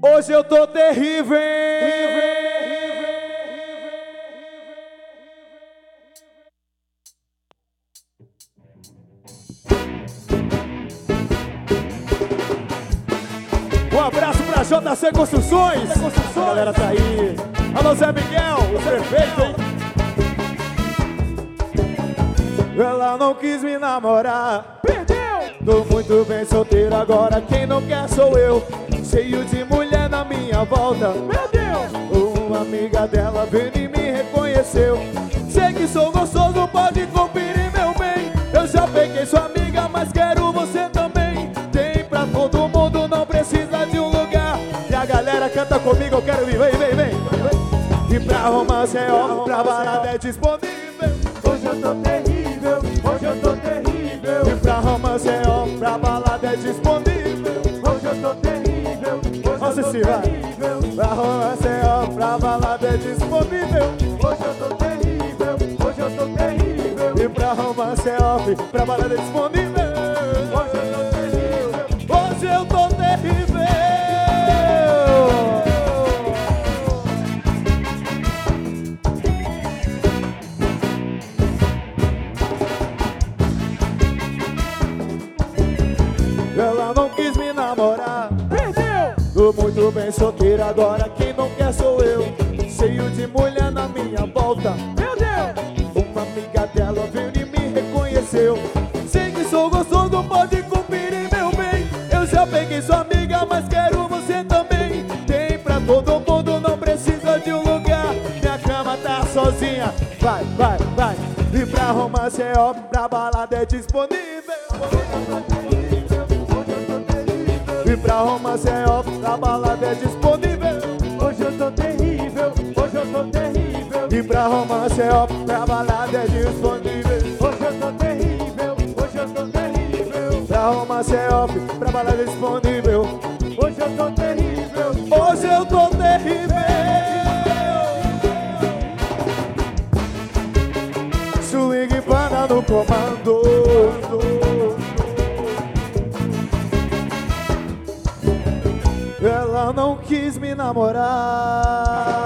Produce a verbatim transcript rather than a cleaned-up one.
Hoje eu tô terrível. Um abraço pra J C Construções. A galera tá aí. Alô Zé Miguel, o prefeito, hein? Ela não quis me namorar, perdeu. Tô muito bem solteiro agora, quem não quer sou eu. Cheio de mulher na minha volta, meu Deus. Uma amiga dela veio e me reconheceu. Sei que sou gostoso, pode conferir meu bem. Eu já peguei sua amiga, mas quero você também. Tem pra todo mundo, não precisa de um lugar. E a galera canta comigo, eu quero ir, vem, vem, vem. E pra romance é ó, pra balada é disponível. Hoje eu tô terrível, hoje eu tô terrível. E pra romance é ó, pra balada é disponível. Hoje eu tô terrível, hoje eu tô terrível. Pra romance é ó, pra balada é disponível. Hoje eu tô terrível, hoje eu tô terrível. E pra romance é ó, pra balada é disponível. Hoje eu tô terrível, hoje eu tô terrível. Ela não quis me namorar, perdeu. Tô muito bem solteiro agora, quem não quer sou eu. Cheio de mulher na minha volta, meu Deus. Uma amiga dela veio e me reconheceu. Sei que sou gostoso, pode conferir meu bem. Eu já peguei sua amiga, mas quero você também. Tem pra todo mundo, não precisa de um lugar. Minha cama tá sozinha, vai, vai, vai. E pra romance é óbvio, pra balada é disponível. E pra romance é óbvio, pra balada é disponível. Hoje eu tô terrível, hoje eu tô terrível. E pra romance é óbvio, pra balada é disponível. Hoje eu tô terrível, hoje eu tô terrível. Pra romance é óbvio, pra balada é disponível. Hoje eu tô terrível, hoje eu tô terrível. Swing banda no comando. Ela não quis me namorar.